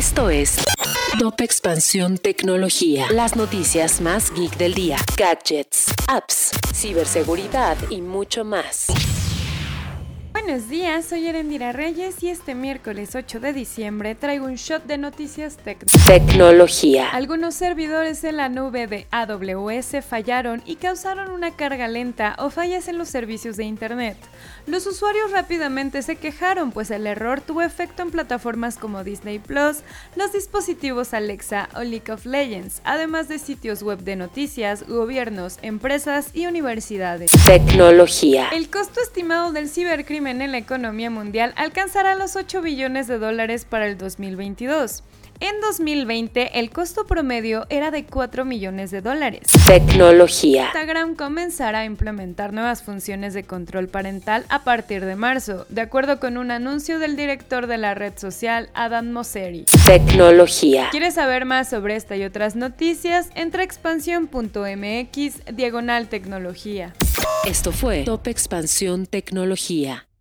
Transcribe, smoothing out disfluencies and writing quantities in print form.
Esto es Top Expansión Tecnología. Las noticias más geek del día. Gadgets, apps, ciberseguridad y mucho más. Buenos días, soy Erendira Reyes y este miércoles 8 de diciembre traigo un shot de noticias Tecnología. Algunos servidores en la nube de AWS fallaron y causaron una carga lenta o fallas en los servicios de internet. Los usuarios rápidamente se quejaron, pues el error tuvo efecto en plataformas como Disney Plus, los dispositivos Alexa o League of Legends, además de sitios web de noticias, gobiernos, empresas y universidades. Tecnología. El costo estimado del cibercrimen en la economía mundial alcanzará los $8 billones para el 2022. En 2020, el costo promedio era de $4 millones. Tecnología. Instagram comenzará a implementar nuevas funciones de control parental a partir de marzo, de acuerdo con un anuncio del director de la red social, Adam Mosseri. Tecnología. ¿Quieres saber más sobre esta y otras noticias? Entra a expansión.mx/tecnología. Esto fue Top Expansión Tecnología.